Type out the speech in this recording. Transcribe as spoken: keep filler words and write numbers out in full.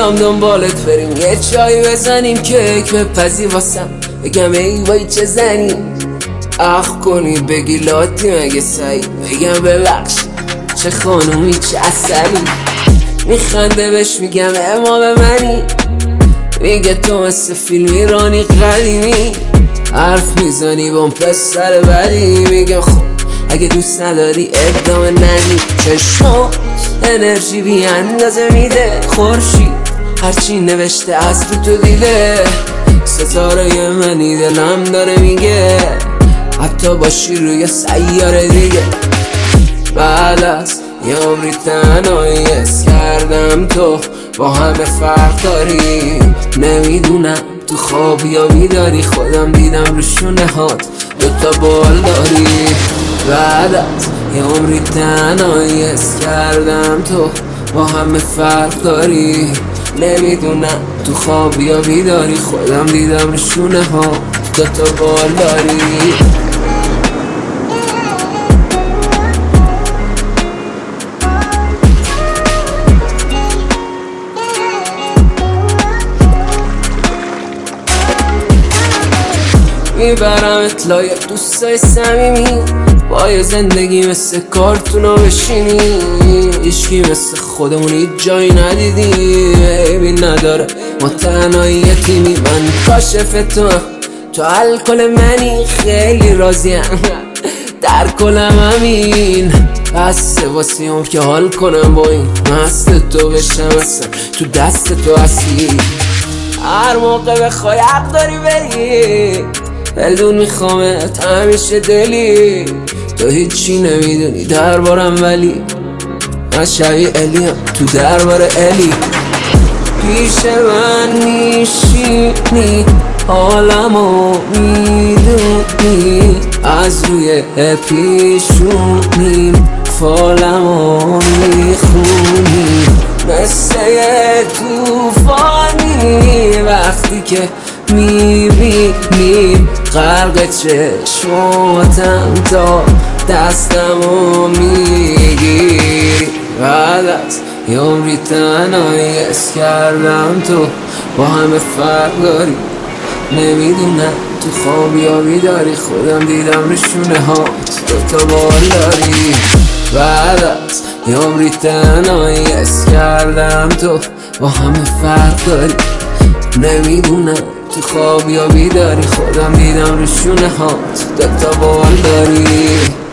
بیام دنبالت بریم یه چایی بزنیم، کیک بپزی واسم بگم ای وای چه زنی، اخ کنی بگی لاتی مگه سعی، بگم ببخش چه خانومی چه اصلی، میخنده بهش میگم امام منی، میگه تو مثل فیلم ایرانی قدیمی، حرف میزنی با اون پسر بدی، میگم خب اگه دوست نداری ادامه ندی، چشمات انرژی بی اندازه میده، خورشید هرچی نوشته از رو تو دیده، ستاره منی دلم داره میگه حتی باشی روی سیاره دیگه، بعد از یه عمری تنهایی حس کردم تو با همه فرق داری، نمیدونم تو خواب یا بیداری، خودم دیدم رو شونه هات دوتا بال داری، بعد از یه عمری تنهایی حس کردم تو با همه فرق داری، نمیدونم تو خواب یا بیداری، خودم دیدم رو شونه هات دوتا بال داری. میبرم اطلاع دوستای صمیمی، با یه زندگی مثل کارتونا بشینی، هیچکی مثل خودمون هیچ جایی ندیدی، عیبی نداره ما تنهایی یتیمی، من کاشف تو هم تو الکل منی، خیلی راضیم در کلم همین، بسته واسیم که حال کنم با این مست تو بشم، اصلا تو دست تو هستی، هر موقع بخوای حق داری بری، بلدون میخوامت همیشه دلی، تو هیچی نمیدونی دربارم ولی من شبیه الیم تو دربار الی، پیش من میشینی حالمو میدونی، از روی پیشونیم فالمو میخونی، مثل یه توفانی وقتی که میبینیم غرق چشماتم تا دستمو میگیری، بعد از یه عمری تنهایی حس کردم تو با همه فرق داری، نمیدونم تو خواب یا بیداری، خودم دیدم رشونه هات دوتا بال داری، بعد از یه عمری تنهایی حس کردم تو با همه فرق داری، نمیدونم تو خواب یا بیداری، خودم دیدم رشونه هات دوتا بال داری.